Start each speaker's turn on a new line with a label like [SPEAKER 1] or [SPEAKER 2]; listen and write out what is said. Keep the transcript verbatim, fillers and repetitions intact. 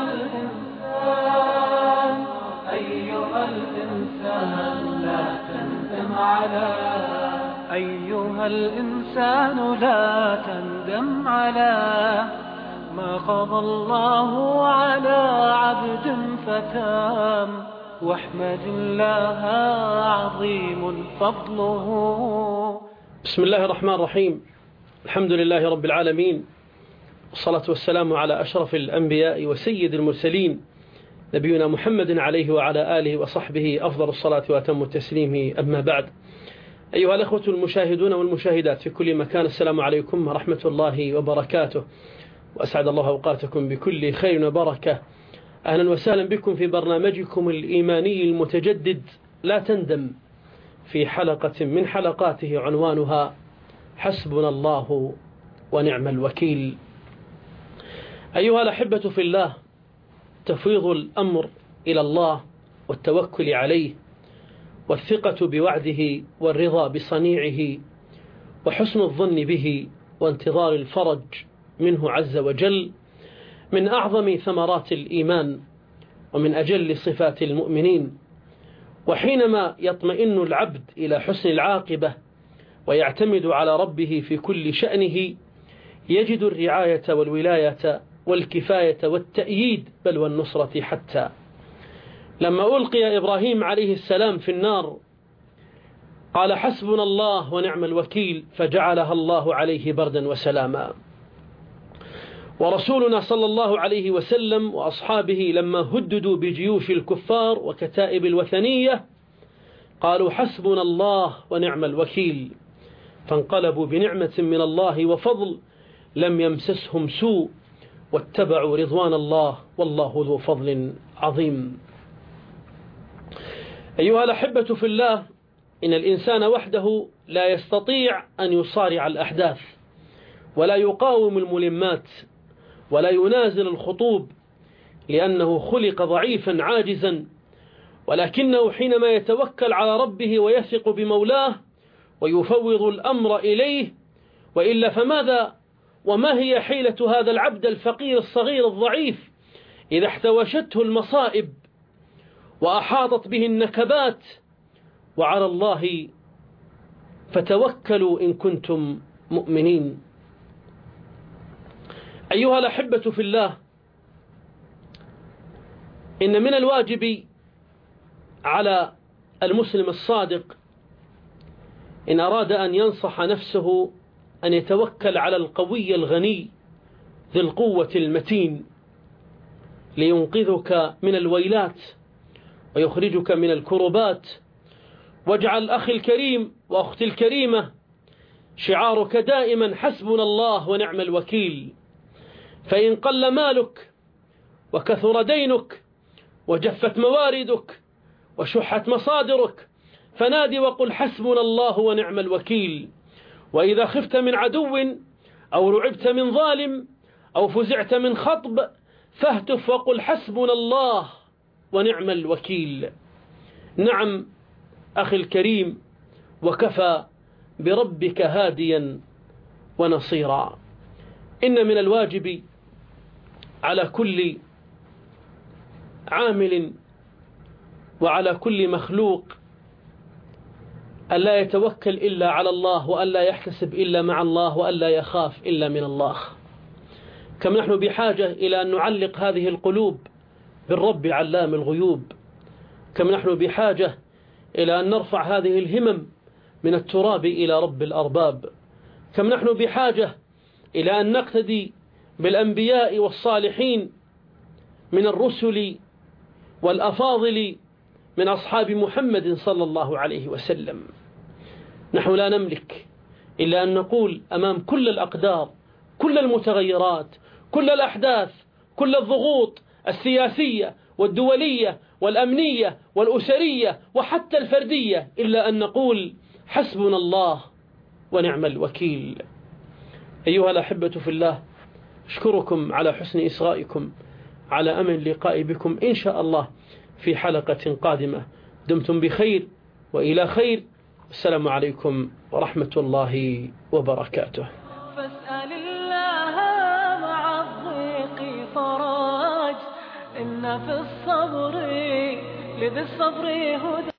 [SPEAKER 1] الإنسان أيها الإنسان لا تندم على أيها الإنسان لا تندم على ما قضى الله على عبد فتام واحمد الله عظيم فضله.
[SPEAKER 2] بسم الله الرحمن الرحيم. الحمد لله رب العالمين، والصلاة والسلام على أشرف الأنبياء وسيد المرسلين نبينا محمد عليه وعلى آله وصحبه أفضل الصلاة وأتم التسليم. أما بعد، أيها الأخوة المشاهدون والمشاهدات في كل مكان، السلام عليكم ورحمة الله وبركاته، وأسعد الله أوقاتكم بكل خير وبركة. أهلا وسهلا بكم في برنامجكم الإيماني المتجدد لا تندم، في حلقة من حلقاته عنوانها حسبنا الله ونعم الوكيل. أيها الأحبة في الله، تفويض الأمر إلى الله والتوكل عليه والثقة بوعده والرضا بصنيعه وحسن الظن به وانتظار الفرج منه عز وجل من أعظم ثمرات الإيمان ومن أجل صفات المؤمنين. وحينما يطمئن العبد إلى حسن العاقبة ويعتمد على ربه في كل شأنه، يجد الرعاية والولاية والكفاية والتأييد بل والنصرة. حتى لما ألقي إبراهيم عليه السلام في النار قال حسبنا الله ونعم الوكيل، فجعلها الله عليه بردا وسلاما. ورسولنا صلى الله عليه وسلم وأصحابه لما هددوا بجيوش الكفار وكتائب الوثنية قالوا حسبنا الله ونعم الوكيل، فانقلبوا بنعمة من الله وفضل لم يمسسهم سوء واتبعوا رضوان الله والله ذو فضل عظيم. أيها الأحبة في الله، إن الإنسان وحده لا يستطيع أن يصارع الأحداث ولا يقاوم الملمات ولا ينازل الخطوب، لأنه خلق ضعيفا عاجزا، ولكنه حينما يتوكل على ربه ويثق بمولاه ويفوض الأمر إليه، وإلا فماذا وما هي حيلة هذا العبد الفقير الصغير الضعيف إذا احتوشته المصائب وأحاطت به النكبات؟ وعلى الله فتوكلوا إن كنتم مؤمنين. أيها الأحبة في الله، إن من الواجب على المسلم الصادق إن أراد أن ينصح نفسه أن يتوكل على القوي الغني ذي القوة المتين لينقذك من الويلات ويخرجك من الكربات. واجعل أخي الكريم وأختي الكريمة شعارك دائما حسبنا الله ونعم الوكيل. فإن قل مالك وكثر دينك وجفت مواردك وشحت مصادرك فنادي وقل حسبنا الله ونعم الوكيل. وإذا خفت من عدو أو رعبت من ظالم أو فزعت من خطب فاهتف وقل حسبنا الله ونعم الوكيل. نعم أخي الكريم، وكفى بربك هاديا ونصيرا. إن من الواجب على كل عامل وعلى كل مخلوق ألا يتوكل إلا على الله، وألا يحتسب إلا مع الله، وألا يخاف إلا من الله. كم نحن بحاجة إلى أن نعلق هذه القلوب بالرب علام الغيوب. كم نحن بحاجة إلى أن نرفع هذه الهمم من التراب إلى رب الأرباب. كم نحن بحاجة إلى أن نقتدي بالأنبياء والصالحين من الرسل والأفاضل من أصحاب محمد صلى الله عليه وسلم. نحن لا نملك إلا أن نقول أمام كل الأقدار، كل المتغيرات، كل الأحداث، كل الضغوط السياسية والدولية والأمنية والأسرية وحتى الفردية، إلا أن نقول حسبنا الله ونعم الوكيل. أيها الأحبة في الله، أشكركم على حسن إصغائكم، على أمل لقاء بكم إن شاء الله في حلقة قادمة. دمتم بخير وإلى خير. السلام عليكم ورحمة الله وبركاته.
[SPEAKER 1] فاسأل الله مع الضيق فرج في الصبر لذي الصبر هدى.